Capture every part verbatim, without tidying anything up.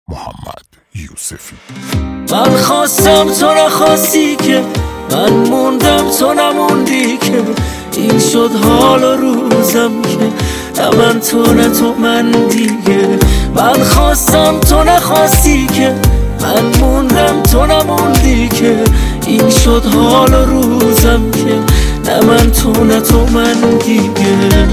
محمد یوسفی. من خواستم تو نخواستی که، من موندم تو نموندی که، این شد حال و روزم که نه من تو نه تو من دیگه. من خواستم تو نخواستی که، من موندم تو نموندی که، این شد حال و روزم که نه من تو نه تو من دیگه.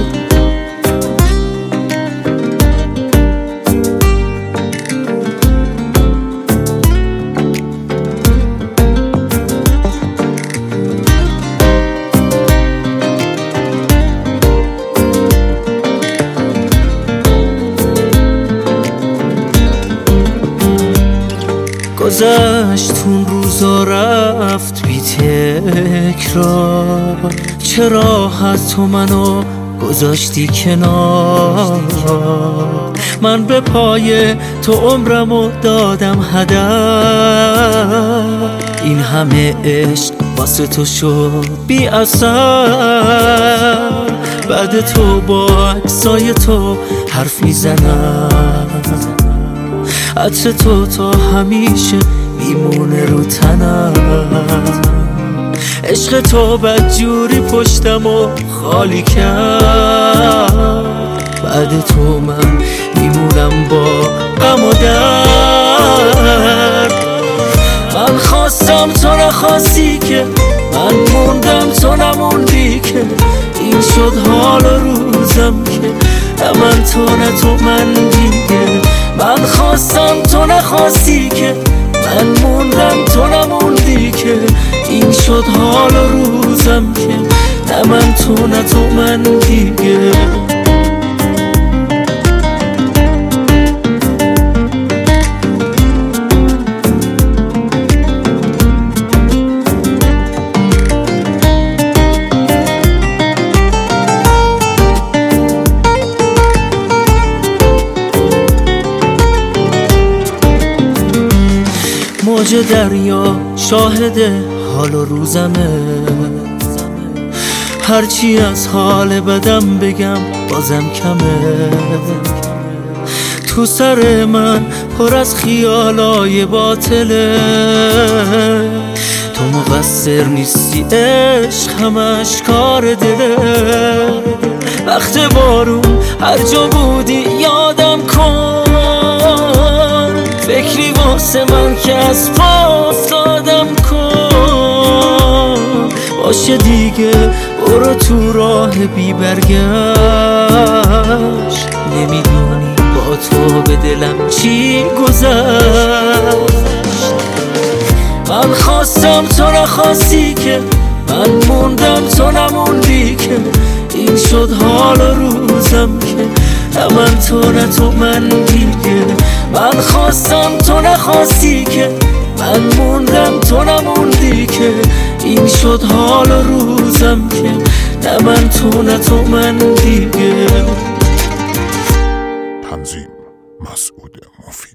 گذشت اون روزا رفت بی تکرار، چرا از تو منو گذاشتی کنار؟ من به پای تو عمرمو دادم هدر، این همه عشق واسه تو شد بی اثر. بعد تو با عکسای تو حرف میزنم، عطر تو تا همیشه میمونه رو تنم. عشق تو بدجوری پشتم و خالی کرد، بعد تو من میمونم با غم و درد. من خواستم تو نخواستی که، من موندم تو نموندی که، این شد حال و روزم که نه من تو نه تو من دیگه. من خواستم تو نخواستی که، من موندم تو نموندی که، این شد حال و روزم که نه من تو نه تو من دیگه. موج دریا شاهد حال و روزمه، هرچی از حال بدم بگم بازم کمه. تو سر من پر از خیالای باطله، تو مقصر نیستی عشق همش کار دله. وقت بارون هر جا بودی یادم کن، فکری واسه من که از پا افتادم کن. باشه دیگه برو تو راه بی برگشت، نمیدونی با تو به دلم چی گذشت. من خواستم تو نخواستی که، من موندم تو نموندی که، این شد حال و روزم که نه من تو نه تو من دیگه. من خواستم تو نخواستی که، من موندم تو نموندی که، این شد حال و روزم که نه من تو نه تو من دیگه. تنظیم مسعود مفید.